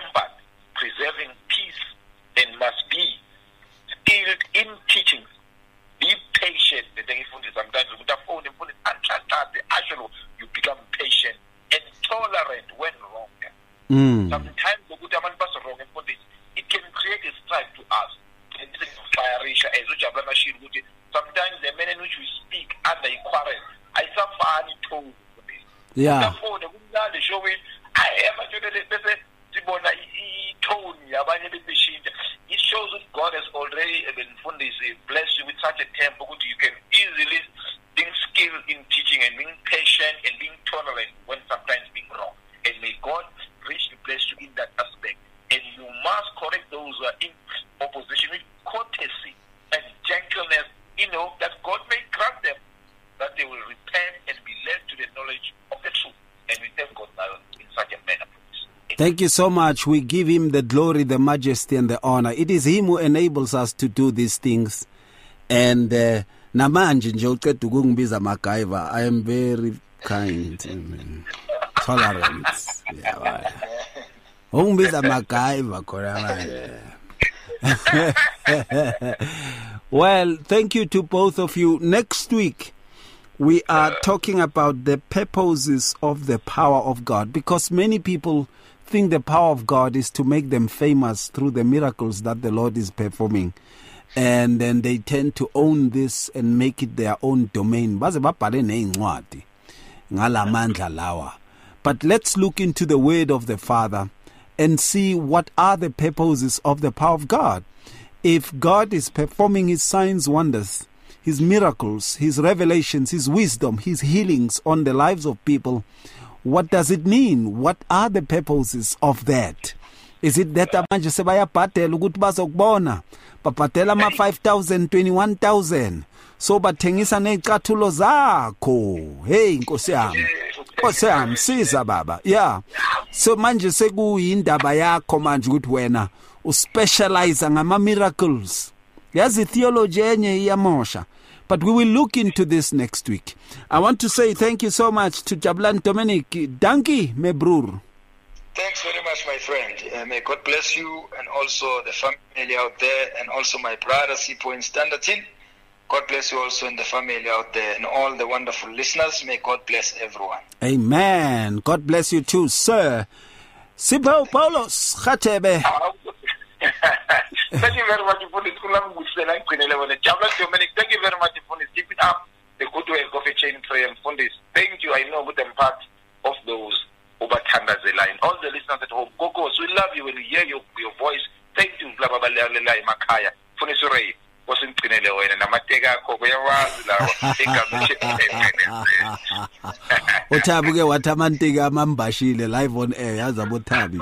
Mm. Sometimes ukuthi abantu basirong emfundisi, it can create a strife to us. And this is fire as ujabula mashini ukuthi sometimes the men in which we speak under a quarrel, ayisafani tone. Yeah. Therefore, the kumnandi showing I am actually bese sibona i-tone yabanye beshintsha. It shows that God has already been fundisi blessed you with such a temper that you can easily being skilled in teaching and being patient and being tolerant when sometimes being wrong. And may God richly bless you in that aspect. And you must correct those who are in opposition with courtesy and gentleness, you know, that God may grant them that they will repent and be led to the knowledge of the truth. And we thank God now in such a manner. Thank you so much. We give him the glory, the majesty, and the honor. It is him who enables us to do these things. And uh, namanje nje uqeda ukungibiza MacGyver. I am very kind and tolerant. Yeah, ungibiza MacGyver khona manje. Well, thank you to both of you. Next week we are talking about the purposes of the power of God, because many people think the power of God is to make them famous through the miracles that the Lord is performing, and then they tend to own this and make it their own domain. But let's look into the word of the Father and see what are the purposes of the power of God. If God is performing his signs, wonders, his miracles, his revelations, his wisdom, his healings on the lives of people, what does it mean? What are the purposes of that? Is it that manje sebayabhadela ukuthi bazokubona, babhadela ama five thousand, twenty-one thousand, so bathengisa nezicathulo zakho? Hey Nkosi yami, Nkosi yami siza baba. Yeah, so manje sekuyindaba yakho manje ukuthi wena uspecialize ngama miracles. Yazi theology enye iyamosha. But we will look into this next week. I want to say thank you so much to Jabulani Dominic. Dankie, Mebrur. Thanks very much, my friend. Uh, may God bless you and also the family out there, and also my brother Sipho in Standerton. God bless you also and the family out there, and all the wonderful listeners. May God bless everyone. Amen. God bless you too, sir. Sipho Paulos Khatebe. Thank you very much for this. Dominic, thank you very much for this. Keep it up the good work of a chain prayer for this. Thank you. I know with them part of those over the line. All the listeners at home, go go. So we love you when we hear your, your voice. Thank you, blah blah blah blah Makaya. For this array was in Pinello and Amatega Otabuge Watamantiga Mambashile live on air as a botabi.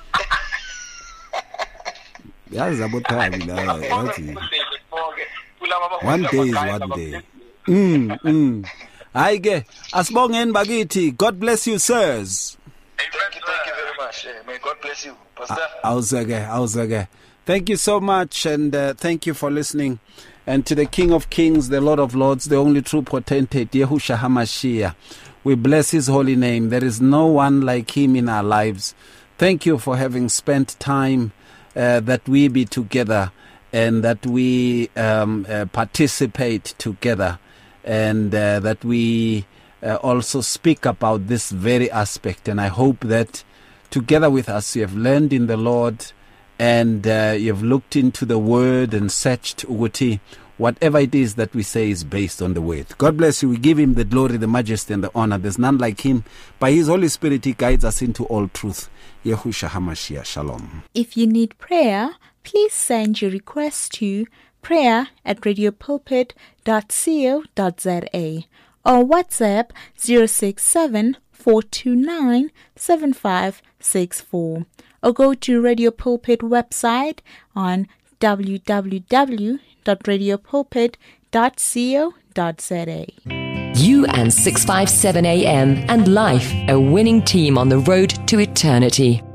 Yazi abotabi la. One day is one day. Mm, mm. Aige, asibongeni bakithi. God bless you, sirs. Thank you, thank you very much. May God bless you, Pastor. Awuzeke, awuzeke. Thank you so much, and uh, thank you for listening. And to the King of Kings, the Lord of Lords, the only true potentate, Yahushua HaMashiach, we bless his holy name. There is no one like him in our lives. Thank you for having spent time uh, that we be together, and that we um, uh, participate together, and uh, that we uh, also speak about this very aspect. And I hope that together with us you have learned in the Lord, and uh, you have looked into the word and searched Uguti. Whatever it is that we say is based on the word. God bless you. We give him the glory, the majesty, and the honor. There's none like him. By his Holy Spirit, he guides us into all truth. Yahushua HaMashiach. Shalom. If you need prayer, please send your request to prayer at radiopulpit dot co dot za or WhatsApp zero six seven, four two nine, seven five six four, or go to Radio Pulpit website on w w w dot radio pulpit dot co dot za. You and six fifty-seven A M and life, a winning team on the road to eternity.